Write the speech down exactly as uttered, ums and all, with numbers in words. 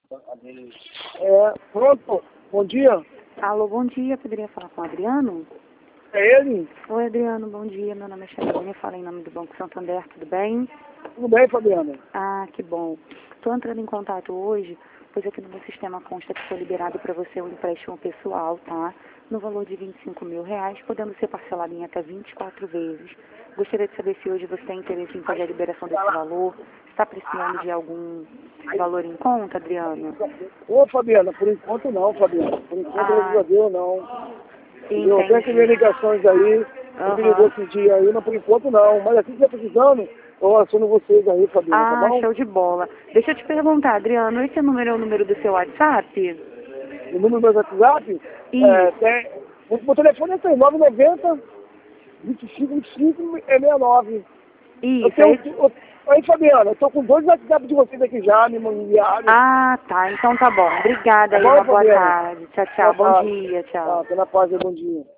É, pronto. Bom dia. Alô, bom dia. Poderia falar com o Adriano? É ele? Oi, Adriano, bom dia. Meu nome é Xavier, falo em nome do Banco Santander, tudo bem? Tudo bem, Fabiana? Ah, que bom. Estou entrando em contato hoje, pois aqui no meu sistema consta que foi liberado para você um empréstimo pessoal, tá? No valor de vinte e cinco mil reais, podendo ser parcelado em até vinte e quatro vezes. Gostaria de saber se hoje você tem interesse em fazer a liberação desse valor. Está precisando de algum valor em conta, Adriano? Ô, Fabiana, por enquanto não, Fabiana. Por enquanto, Ah, graças a Deus, não. Eu entendi. tenho que ver ligações aí, eu me ligou Aham. esse dia aí, mas por enquanto não. Mas assim que eu precisando, eu aciono vocês aí, Fabiana, tá Ah, bom? show de bola. Deixa eu te perguntar, Adriano, esse número é o número do seu WhatsApp? O número do meu WhatsApp, é, Isso. tem, o meu telefone é nove nove zero, vinte e cinco, vinte e cinco, é sessenta e nove. Eu Isso, é tenho, esse... eu, aí, Fabiana, eu tô com dois WhatsApp de vocês aqui já, me enviaram. Ah, tá. Então tá bom. Obrigada Tá aí. bom, Uma boa Fabiana? tarde. Tchau, Boa tchau. Bom tarde. dia. Tchau. Tá, pela paz e bom dia.